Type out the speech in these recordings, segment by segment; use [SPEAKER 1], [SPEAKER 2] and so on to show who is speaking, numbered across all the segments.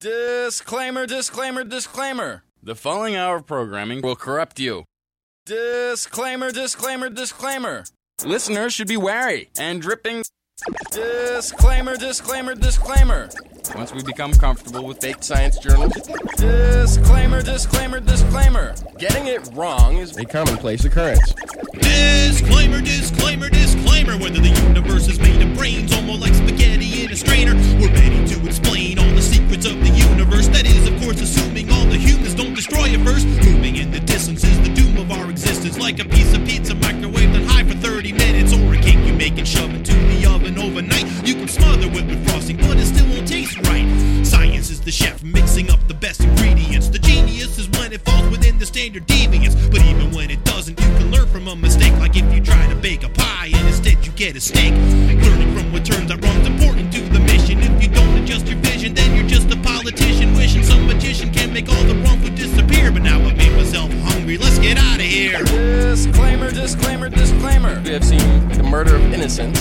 [SPEAKER 1] Disclaimer, disclaimer, disclaimer. The following hour of programming will corrupt you. Disclaimer, disclaimer, disclaimer. Listeners should be wary and dripping. Disclaimer, disclaimer, disclaimer. Once we become comfortable with fake science journals. Disclaimer, disclaimer, disclaimer. Getting it wrong is a commonplace occurrence.
[SPEAKER 2] Disclaimer, disclaimer, disclaimer. Whether the universe is made of brains, almost like spaghetti in a strainer, we're ready to explain all the secrets of the universe. That is, of course, assuming all the humans don't destroy it first. Moving in the distance is the doom of our existence, like a piece of pizza microwaved on high for 30 minutes, or a cake you make and shove into the oven overnight. You can smother it with frosting, but it still won't taste right. Science is the chef mixing up the best ingredients. The genius is when it falls within the standard deviance, but even when it doesn't, you can learn from a mistake. Like if you try to bake a pie and instead you get a steak. Learning from what turns out wrong's important to the mission. If you don't adjust your vision, then you're just a politician wishing some magician can make all the wrong food disappear. But now I've made myself hungry, let's get out of here.
[SPEAKER 1] Disclaimer, disclaimer, disclaimer. We have seen the murder of innocents.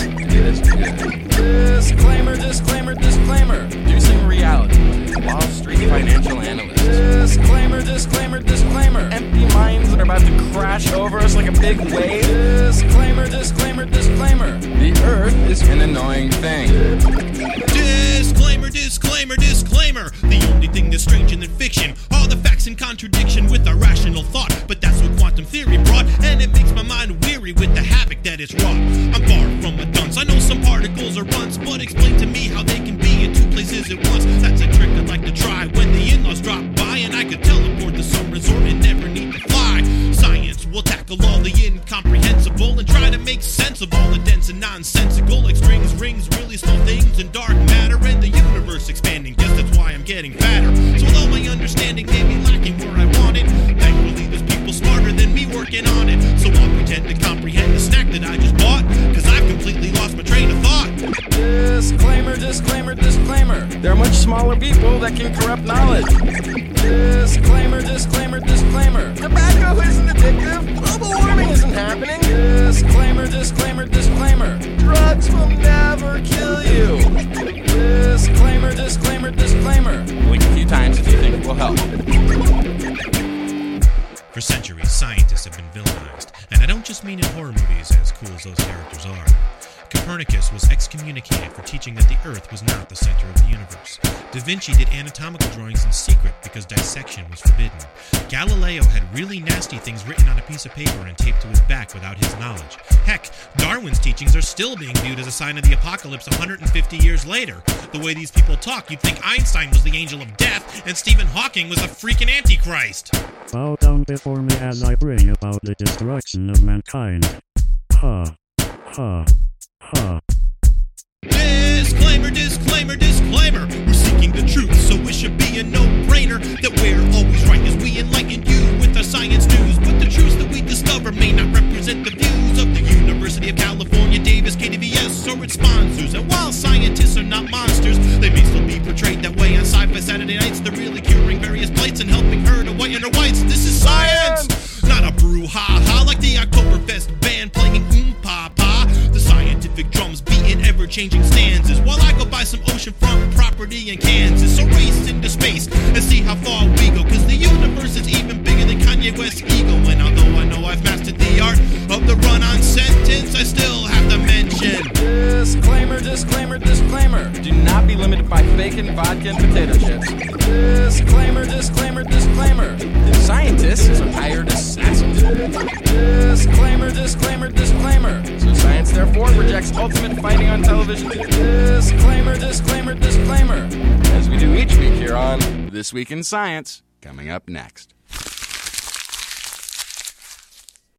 [SPEAKER 1] Disclaimer, disclaimer, disclaimer. Producing reality. Wall Street financial analyst. Disclaimer, disclaimer, disclaimer. Empty minds that are about to crash over us like a big wave. Disclaimer, disclaimer, disclaimer. The earth is an annoying thing.
[SPEAKER 2] Disclaimer, disclaimer, disclaimer. The only thing that's stranger than fiction are the facts in contradiction with our rational thought. But that's what quantum theory brought, and it makes my mind weary with the havoc that it's wrought. I'm far from a dunce. I know some particles are runts, but explain to me how they can be in two places at once. That's a trick I'd like to try when the in-laws drop by, and I could teleport to some resort and never need to fly. Science will tackle all the incomprehensible and try to make sense of all the dense and nonsensical, like strings, rings, really small things, and dark matter, and the universe expanding. Guess that's why I'm getting fatter. So with all my understanding maybe lacking where I want it, thankfully there's people smarter than me working on it. So I'll pretend to comprehend the snack that I just bought, cause I've completely lost my train of thought.
[SPEAKER 1] Disclaimer, disclaimer, disclaimer. There are much smaller people that can corrupt knowledge. Disclaimer, disclaimer, disclaimer. Tobacco isn't addictive. Global warming isn't happening. Disclaimer, disclaimer, disclaimer. Drugs will never kill you. Disclaimer, disclaimer, disclaimer. Blink a few times if you think it will help.
[SPEAKER 2] For centuries, scientists have been villainized, and I don't just mean in horror movies, as cool as those characters are. Copernicus was excommunicated for teaching that the Earth was not the center of the universe. Da Vinci did anatomical drawings in secret because dissection was forbidden. Galileo had really nasty things written on a piece of paper and taped to his back without his knowledge. Heck, Darwin's teachings are still being viewed as a sign of the apocalypse 150 years later. The way these people talk, you'd think Einstein was the angel of death and Stephen Hawking was a freaking antichrist.
[SPEAKER 3] Bow down before me as I bring about the destruction of mankind. Ha, ha. Huh.
[SPEAKER 2] Disclaimer, disclaimer, disclaimer. We're seeking the truth, so it should be a no-brainer that we're always right as we enlighten you with our science news. But the truths that we discover may not represent the views of the University of California, Davis, KDVS, or its sponsors. And while scientists are not monsters, they may still be portrayed that way on Sci-Fi Saturday nights. They're really curing various blights and helping her to whiten her whites. This is science, not a brouhaha like the Oktoberfest band playing Pa. The scientific drums beating ever-changing stanzas while I go buy some oceanfront property in Kansas. So race into space and see how far we go, cause the universe is even bigger than Kanye West's ego. And although I know I've mastered the art of the run-on sentence, I still have to mention
[SPEAKER 1] disclaimer, disclaimer, disclaimer. Do not be limited by bacon, vodka, and potato chips. Disclaimer, disclaimer, disclaimer. Scientists are hired assassins. Disclaimer, disclaimer, disclaimer. So science therefore rejects ultimate fighting on television. Disclaimer, disclaimer, disclaimer. As we do each week here on This Week in Science, coming up next.